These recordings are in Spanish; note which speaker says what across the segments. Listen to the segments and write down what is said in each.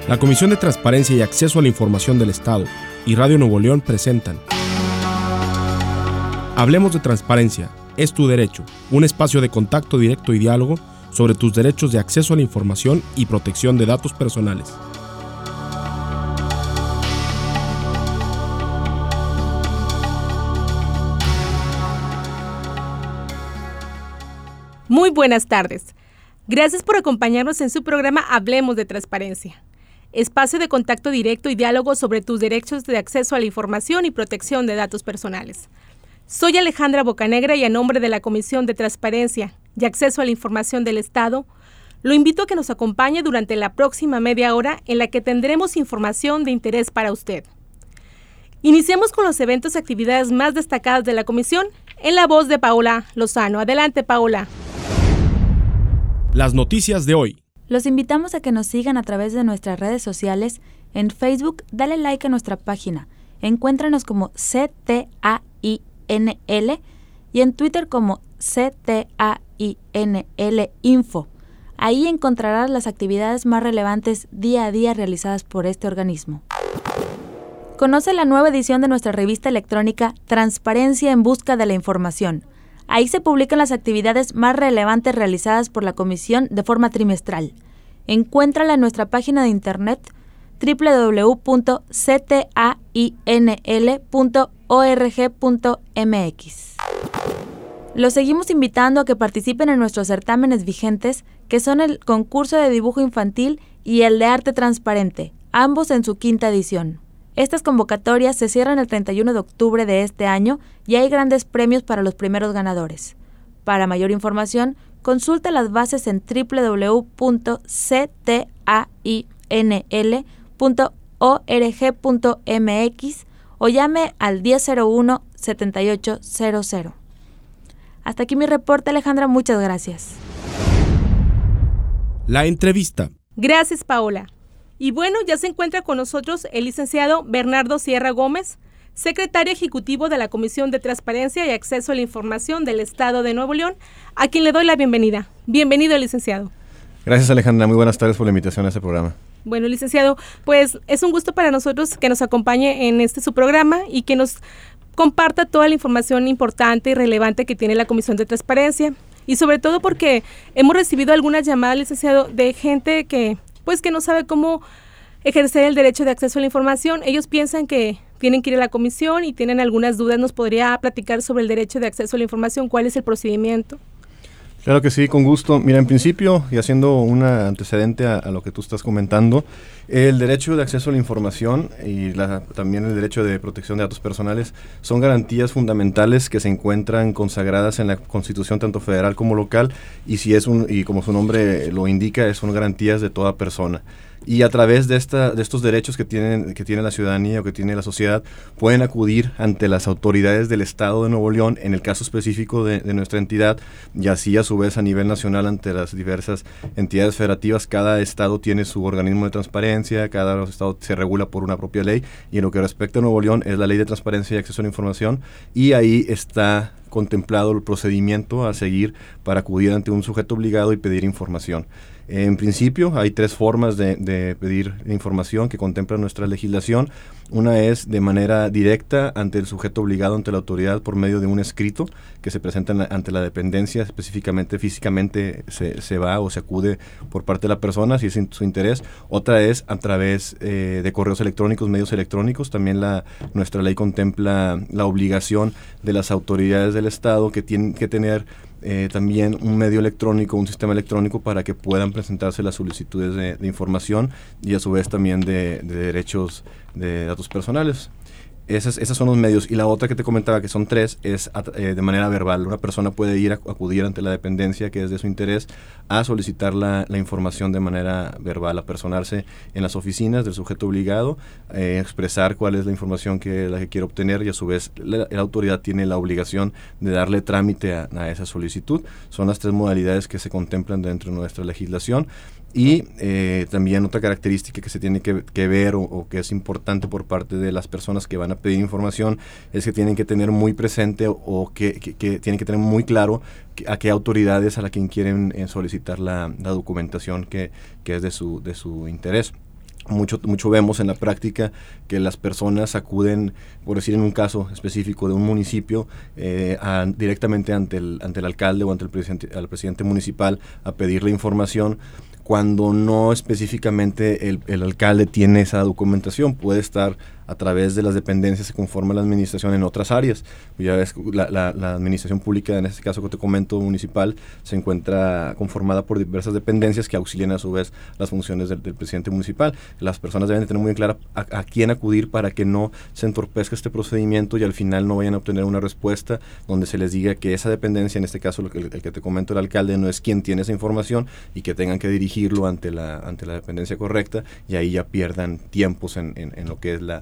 Speaker 1: La Comisión de Transparencia y Acceso a la Información del Estado y Radio Nuevo León presentan Hablemos de Transparencia, es tu derecho, un espacio de contacto directo y diálogo sobre tus derechos de acceso a la información y protección de datos personales.
Speaker 2: Muy buenas tardes. Gracias por acompañarnos en su programa Hablemos de Transparencia, espacio de contacto directo y diálogo sobre tus derechos de acceso a la información y protección de datos personales. Soy Alejandra Bocanegra y a nombre de la Comisión de Transparencia y Acceso a la Información del Estado, lo invito a que nos acompañe durante la próxima media hora en la que tendremos información de interés para usted. Iniciamos con los eventos y actividades más destacadas de la Comisión en la voz de Paola Lozano. Adelante, Paola.
Speaker 1: Las noticias de hoy.
Speaker 3: Los invitamos a que nos sigan a través de nuestras redes sociales. En Facebook, dale like a nuestra página. Encuéntranos como CTAINL y en Twitter como CTAINL Info. Ahí encontrarás las actividades más relevantes día a día realizadas por este organismo. Conoce la nueva edición de nuestra revista electrónica Transparencia en Busca de la Información. Ahí se publican las actividades más relevantes realizadas por la Comisión de forma trimestral. Encuéntrala en nuestra página de internet www.ctainl.org.mx. Los seguimos invitando a que participen en nuestros certámenes vigentes, que son el concurso de dibujo infantil y el de arte transparente, ambos en su 5ª edición. Estas convocatorias se cierran el 31 de octubre de este año y hay grandes premios para los primeros ganadores. Para mayor información, consulta las bases en www.ctainl.org.mx o llame al 1001-7800. Hasta aquí mi reporte, Alejandra. Muchas gracias.
Speaker 1: La entrevista.
Speaker 2: Gracias, Paola. Y bueno, ya se encuentra con nosotros el licenciado Bernardo Sierra Gómez, secretario ejecutivo de la Comisión de Transparencia y Acceso a la Información del Estado de Nuevo León, a quien le doy la bienvenida. Bienvenido, licenciado.
Speaker 4: Gracias, Alejandra. Muy buenas tardes por la invitación a este programa.
Speaker 2: Bueno, licenciado, pues es un gusto para nosotros que nos acompañe en su programa y que nos comparta toda la información importante y relevante que tiene la Comisión de Transparencia. Y sobre todo porque hemos recibido algunas llamadas, licenciado, de gente que no sabe cómo ejercer el derecho de acceso a la información. Ellos piensan que tienen que ir a la comisión y tienen algunas dudas. ¿Nos podría platicar sobre el derecho de acceso a la información? ¿Cuál es el procedimiento?
Speaker 4: Claro que sí, con gusto. Mira, en principio, y haciendo un antecedente a lo que tú estás comentando, el derecho de acceso a la información y también el derecho de protección de datos personales son garantías fundamentales que se encuentran consagradas en la Constitución tanto federal como local y como su nombre lo indica, son garantías de toda persona. Y a través de estos derechos que tiene la ciudadanía o que tiene la sociedad, pueden acudir ante las autoridades del Estado de Nuevo León, en el caso específico de nuestra entidad, y así a su vez a nivel nacional ante las diversas entidades federativas. Cada estado tiene su organismo de transparencia, cada estado se regula por una propia ley, y en lo que respecta a Nuevo León es la Ley de Transparencia y Acceso a la Información, y ahí está contemplado el procedimiento a seguir para acudir ante un sujeto obligado y pedir información. En principio, hay 3 formas de pedir información que contempla nuestra legislación. Una es de manera directa ante el sujeto obligado, ante la autoridad, por medio de un escrito que se presenta ante la dependencia, específicamente físicamente se va o se acude por parte de la persona, si es su interés. Otra es a través de correos electrónicos, medios electrónicos. También nuestra ley contempla la obligación de las autoridades del Estado que tienen que tener también un medio electrónico, un sistema electrónico para que puedan presentarse las solicitudes de información y a su vez también de derechos de datos personales. Esos son los medios. Y la otra que te comentaba, que son 3, es de manera verbal. Una persona puede acudir ante la dependencia, que es de su interés, a solicitar la información de manera verbal, a personarse en las oficinas del sujeto obligado, expresar cuál es la información que quiere obtener, y a su vez la autoridad tiene la obligación de darle trámite a esa solicitud. Son las 3 modalidades que se contemplan dentro de nuestra legislación. Y también otra característica que se tiene que ver o que es importante por parte de las personas que van a pedir información es que tienen que tener muy presente o que tienen que tener muy claro a qué autoridades a la quien quieren solicitar la documentación que es de su interés. Mucho vemos en la práctica que las personas acuden, por decir en un caso específico de un municipio, directamente ante el alcalde o ante al presidente municipal a pedirle información, cuando no específicamente el alcalde tiene esa documentación. Puede estar a través de las dependencias que conforma la administración en otras áreas. Ya ves, la administración pública, en este caso que te comento, municipal, se encuentra conformada por diversas dependencias que auxilian a su vez las funciones del presidente municipal. Las personas deben de tener muy bien clara a quién acudir para que no se entorpezca este procedimiento y al final no vayan a obtener una respuesta donde se les diga que esa dependencia, en este caso el que te comento, el alcalde, no es quien tiene esa información y que tengan que dirigirlo ante la dependencia correcta, y ahí ya pierdan tiempos en lo que es la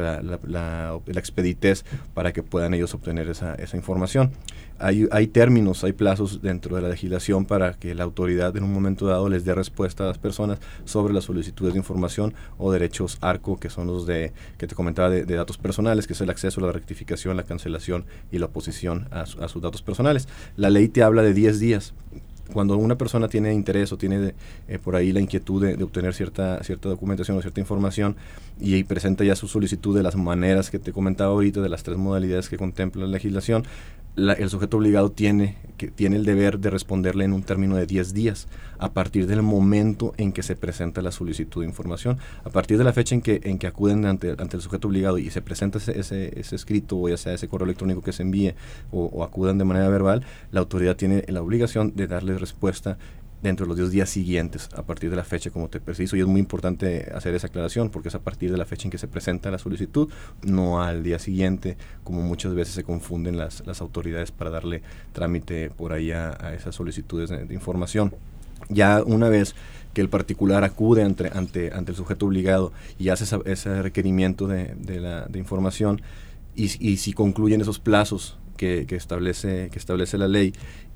Speaker 4: expeditez para que puedan ellos obtener esa información. Hay términos, hay plazos dentro de la legislación para que la autoridad en un momento dado les dé respuesta a las personas sobre las solicitudes de información o derechos ARCO, que son los que te comentaba de datos personales, que es el acceso, la rectificación, la cancelación y la oposición a sus datos personales. La ley te habla de 10 días. Cuando una persona tiene interés o tiene por ahí la inquietud de obtener cierta documentación o cierta información y presenta ya su solicitud de las maneras que te comentaba ahorita, de las 3 modalidades que contempla la legislación, el sujeto obligado tiene el deber de responderle en un término de 10 días a partir del momento en que se presenta la solicitud de información. A partir de la fecha en que acuden ante el sujeto obligado y se presenta ese escrito, o ya sea ese correo electrónico que se envíe o acudan de manera verbal, la autoridad tiene la obligación de darle respuesta dentro de los 10 días siguientes, a partir de la fecha como te preciso. Y es muy importante hacer esa aclaración, porque es a partir de la fecha en que se presenta la solicitud, no al día siguiente, como muchas veces se confunden las autoridades para darle trámite por ahí a esas solicitudes de información. Ya una vez que el particular acude ante el sujeto obligado y hace ese requerimiento de información, y si concluyen esos plazos que establece la ley,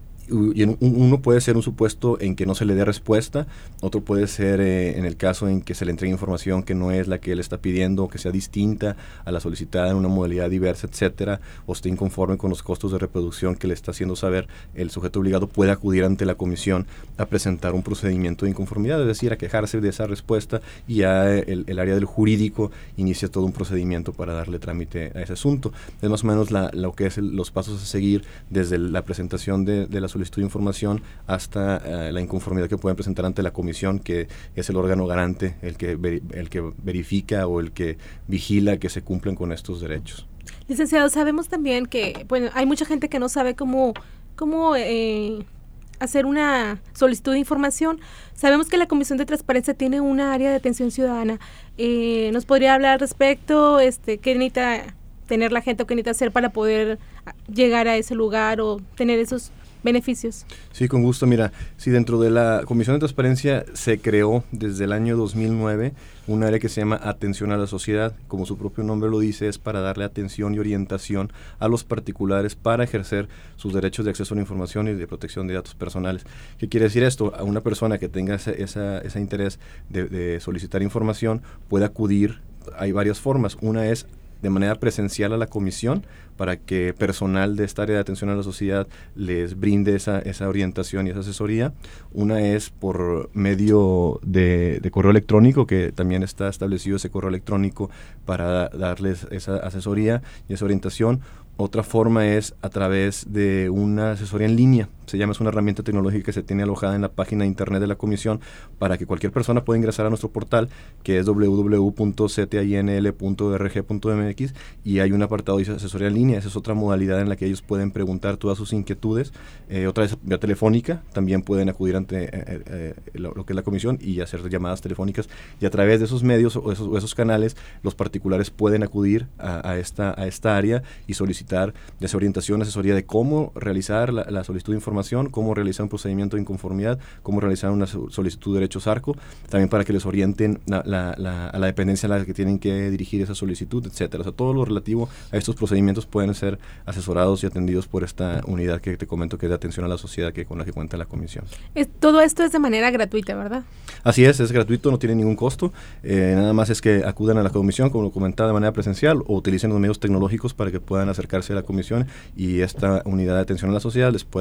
Speaker 4: y uno puede ser un supuesto en que no se le dé respuesta, otro puede ser en el caso en que se le entregue información que no es la que él está pidiendo, o que sea distinta a la solicitada en una modalidad diversa, etcétera, o esté inconforme con los costos de reproducción que le está haciendo saber. El sujeto obligado puede acudir ante la comisión a presentar un procedimiento de inconformidad, es decir, a quejarse de esa respuesta, y ya el área del jurídico inicia todo un procedimiento para darle trámite a ese asunto. Es más o menos lo que es los pasos a seguir desde la presentación de la solicitud de información hasta la inconformidad que pueden presentar ante la comisión, que es el órgano garante, el que verifica o el que vigila que se cumplen con estos derechos.
Speaker 2: Licenciado, sabemos también que hay mucha gente que no sabe cómo hacer una solicitud de información. Sabemos que la Comisión de Transparencia tiene una área de atención ciudadana. ¿Nos podría hablar al respecto? ¿Qué necesita tener la gente o qué necesita hacer para poder llegar a ese lugar o tener esos beneficios?
Speaker 4: Sí, con gusto. Mira, sí, dentro de la Comisión de Transparencia se creó desde el año 2009 un área que se llama Atención a la Sociedad. Como su propio nombre lo dice, es para darle atención y orientación a los particulares para ejercer sus derechos de acceso a la información y de protección de datos personales. ¿Qué quiere decir esto? A una persona que tenga ese interés de solicitar información puede acudir. Hay varias formas. Una es de manera presencial a la comisión, para que personal de esta área de atención a la sociedad les brinde esa orientación y esa asesoría. Una es por medio de correo electrónico, que también está establecido ese correo electrónico para darles esa asesoría y esa orientación. Otra forma es a través de una asesoría en línea. Es una herramienta tecnológica que se tiene alojada en la página de internet de la comisión, para que cualquier persona pueda ingresar a nuestro portal, que es www.ctinl.org.mx, y hay un apartado de asesoría en línea. Esa es otra modalidad en la que ellos pueden preguntar todas sus inquietudes. Otra vez vía telefónica, también pueden acudir ante lo que es la comisión y hacer llamadas telefónicas, y a través de esos medios o esos canales los particulares pueden acudir a esta área y solicitar ya sea orientación, asesoría de cómo realizar la solicitud de información, cómo realizar un procedimiento de inconformidad, cómo realizar una solicitud de derechos ARCO, también para que les orienten a la dependencia a la que tienen que dirigir esa solicitud, etcétera. O sea, todo lo relativo a estos procedimientos pueden ser asesorados y atendidos por esta unidad que te comento, que es de atención a la sociedad, con la que cuenta la comisión.
Speaker 2: Todo esto es de manera gratuita, ¿verdad?
Speaker 4: Así es gratuito, no tiene ningún costo. Nada más es que acudan a la comisión, como lo comentaba, de manera presencial, o utilicen los medios tecnológicos para que puedan acercarse a la comisión y esta unidad de atención a la sociedad les pueda brindar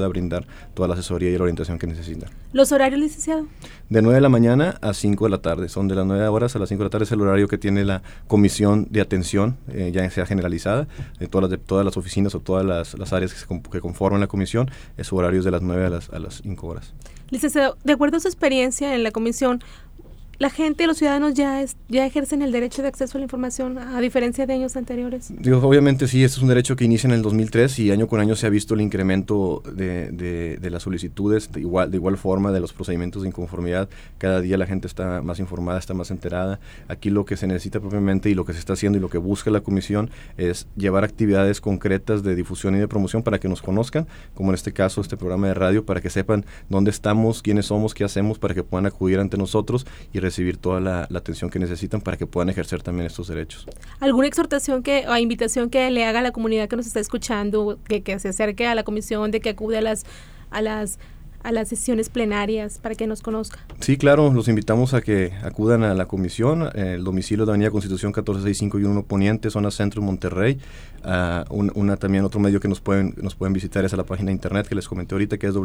Speaker 4: dar toda la asesoría y la orientación que necesitan.
Speaker 2: ¿Los horarios, licenciado?
Speaker 4: De 9 de la mañana a 5 de la tarde. Son de las 9 horas a las 5 de la tarde. Es el horario que tiene la comisión de atención, ya sea generalizada, de todas las oficinas o todas las áreas que conforman la comisión. Su horario es de las 9 a las 5 horas.
Speaker 2: Licenciado, de acuerdo a su experiencia en la comisión, ¿la gente, los ciudadanos ya ejercen el derecho de acceso a la información a diferencia de años anteriores?
Speaker 4: Obviamente sí, este es un derecho que inicia en el 2003 y año con año se ha visto el incremento de las solicitudes, de igual forma de los procedimientos de inconformidad. Cada día la gente está más informada, está más enterada. Aquí lo que se necesita propiamente y lo que se está haciendo y lo que busca la comisión es llevar actividades concretas de difusión y de promoción para que nos conozcan, como en este caso este programa de radio, para que sepan dónde estamos, quiénes somos, qué hacemos, para que puedan acudir ante nosotros y recibir toda la atención que necesitan para que puedan ejercer también estos derechos.
Speaker 2: ¿Alguna exhortación o invitación que le haga a la comunidad que nos está escuchando, que se acerque a la comisión, de que acude a las sesiones plenarias para que nos conozca?
Speaker 4: Sí, claro, los invitamos a que acudan a la comisión. El domicilio de Avenida Constitución 1465 y 1 Poniente, zona centro, Monterrey. También otro medio que nos pueden visitar es a la página de internet que les comenté ahorita, que es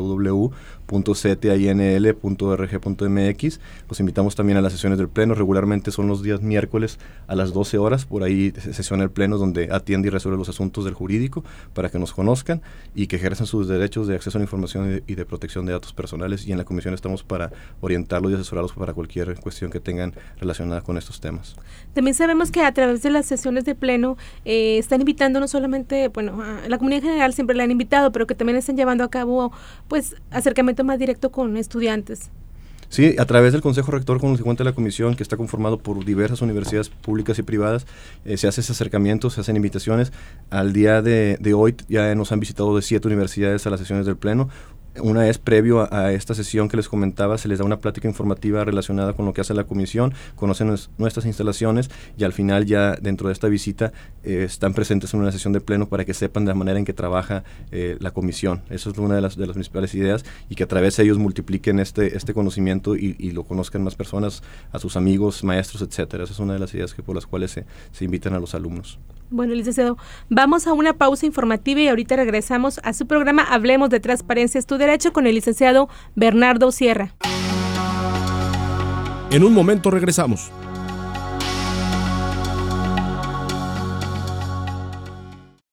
Speaker 4: www.ctinl.org.mx. Los invitamos también a las sesiones del pleno. Regularmente son los días miércoles a las 12 horas, por ahí sesiona el pleno donde atiende y resuelve los asuntos del jurídico para que nos conozcan y que ejerzan sus derechos de acceso a la información y de protección de datos personales, y en la comisión estamos para orientarlos y asesorarlos para cualquier cuestión que tengan relacionada con estos temas.
Speaker 2: También sabemos que a través de las sesiones de pleno están invitando no solamente, a la comunidad en general siempre la han invitado, pero que también están llevando a cabo acercamiento más directo con estudiantes.
Speaker 4: Sí, a través del Consejo Rector, como se cuenta la comisión, que está conformado por diversas universidades públicas y privadas, se hace ese acercamiento, se hacen invitaciones. Al día de hoy ya nos han visitado de 7 universidades a las sesiones del pleno. Una vez previo a esta sesión que les comentaba, se les da una plática informativa relacionada con lo que hace la comisión, conocen nuestras instalaciones y al final ya dentro de esta visita están presentes en una sesión de pleno para que sepan de la manera en que trabaja la comisión. Eso es una de las principales ideas, y que a través de ellos multipliquen este conocimiento y lo conozcan más personas, a sus amigos, maestros, etcétera. Esa es una de las ideas por las cuales se invitan a los alumnos.
Speaker 2: Bueno, licenciado, vamos a una pausa informativa y ahorita regresamos a su programa Hablemos de Transparencia es tu Derecho con el licenciado Bernardo Sierra.
Speaker 1: En un momento regresamos.